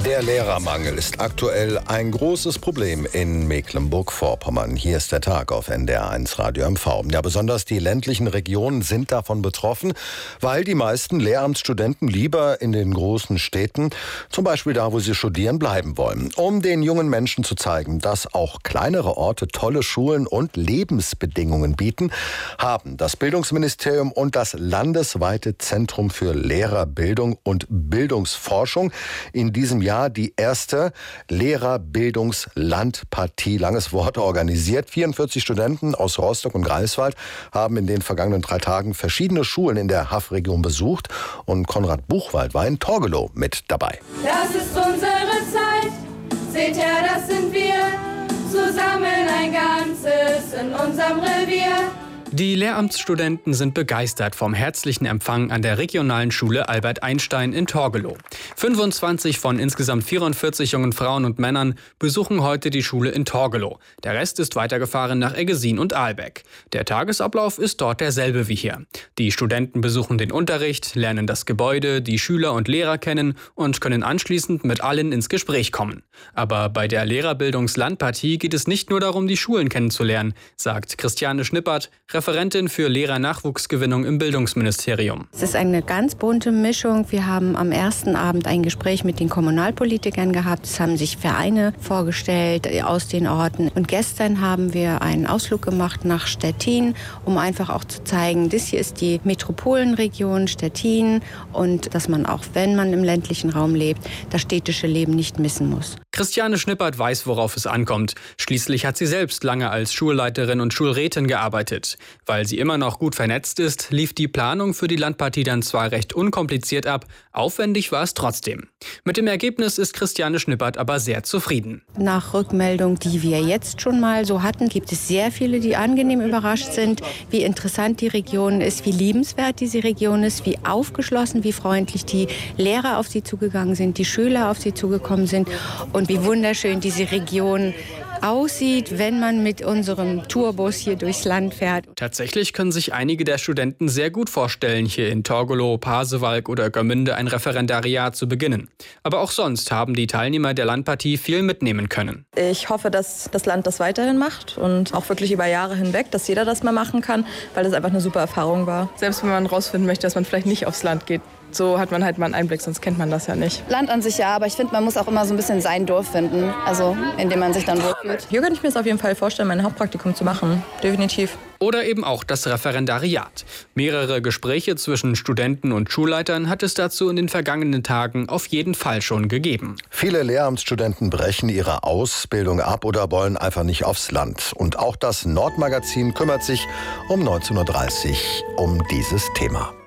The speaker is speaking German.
Der Lehrermangel ist aktuell ein großes Problem in Mecklenburg-Vorpommern. Hier ist der Tag auf NDR1 Radio MV. Ja, besonders die ländlichen Regionen sind davon betroffen, weil die meisten Lehramtsstudenten lieber in den großen Städten, zum Beispiel da, wo sie studieren, bleiben wollen. Um den jungen Menschen zu zeigen, dass auch kleinere Orte tolle Schulen und Lebensbedingungen bieten, haben das Bildungsministerium und das landesweite Zentrum für Lehrerbildung und Bildungsforschung in diesem Jahr die erste Lehrerbildungslandpartie, langes Wort, organisiert. 44 Studenten aus Rostock und Greifswald haben in den vergangenen 3 Tagen verschiedene Schulen in der Haff-Region besucht und Konrad Buchwald war in Torgelow mit dabei. Das ist unsere Zeit, seht her, das sind wir, zusammen ein Ganzes in unserem Revier. Die Lehramtsstudenten sind begeistert vom herzlichen Empfang an der regionalen Schule Albert Einstein in Torgelow. 25 von insgesamt 44 jungen Frauen und Männern besuchen heute die Schule in Torgelow. Der Rest ist weitergefahren nach Eggesin und Ahlbeck. Der Tagesablauf ist dort derselbe wie hier. Die Studenten besuchen den Unterricht, lernen das Gebäude, die Schüler und Lehrer kennen und können anschließend mit allen ins Gespräch kommen. Aber bei der Lehrerbildungslandpartie geht es nicht nur darum, die Schulen kennenzulernen, sagt Christiane Schnippert, Referentin für Lehrernachwuchsgewinnung im Bildungsministerium. Es ist eine ganz bunte Mischung. Wir haben am ersten Abend ein Gespräch mit den Kommunalpolitikern gehabt. Es haben sich Vereine vorgestellt aus den Orten. Und gestern haben wir einen Ausflug gemacht nach Stettin, um einfach auch zu zeigen, das hier ist die Metropolenregion Stettin und dass man auch, wenn man im ländlichen Raum lebt, das städtische Leben nicht missen muss. Christiane Schnippert weiß, worauf es ankommt. Schließlich hat sie selbst lange als Schulleiterin und Schulrätin gearbeitet. Weil sie immer noch gut vernetzt ist, lief die Planung für die Landpartie dann zwar recht unkompliziert ab, aufwendig war es trotzdem. Mit dem Ergebnis ist Christiane Schnippert aber sehr zufrieden. Nach Rückmeldung, die wir jetzt schon mal so hatten, gibt es sehr viele, die angenehm überrascht sind, wie interessant die Region ist, wie liebenswert diese Region ist, wie aufgeschlossen, wie freundlich die Lehrer auf sie zugegangen sind, die Schüler auf sie zugekommen sind und wie wunderschön diese Region aussieht, wenn man mit unserem Tourbus hier durchs Land fährt. Tatsächlich können sich einige der Studenten sehr gut vorstellen, hier in Torgelow, Pasewalk oder Görmünde ein Referendariat zu beginnen. Aber auch sonst haben die Teilnehmer der Landpartie viel mitnehmen können. Ich hoffe, dass das Land das weiterhin macht und auch wirklich über Jahre hinweg, dass jeder das mal machen kann, weil das einfach eine super Erfahrung war. Selbst wenn man rausfinden möchte, dass man vielleicht nicht aufs Land geht. So hat man halt mal einen Einblick, sonst kennt man das ja nicht. Land an sich ja, aber ich finde, man muss auch immer so ein bisschen sein Dorf finden, also in dem man sich dann wohlfühlt. Hier könnte ich mir es auf jeden Fall vorstellen, mein Hauptpraktikum zu machen, definitiv. Oder eben auch das Referendariat. Mehrere Gespräche zwischen Studenten und Schulleitern hat es dazu in den vergangenen Tagen auf jeden Fall schon gegeben. Viele Lehramtsstudenten brechen ihre Ausbildung ab oder wollen einfach nicht aufs Land. Und auch das Nordmagazin kümmert sich um 19:30 Uhr um dieses Thema.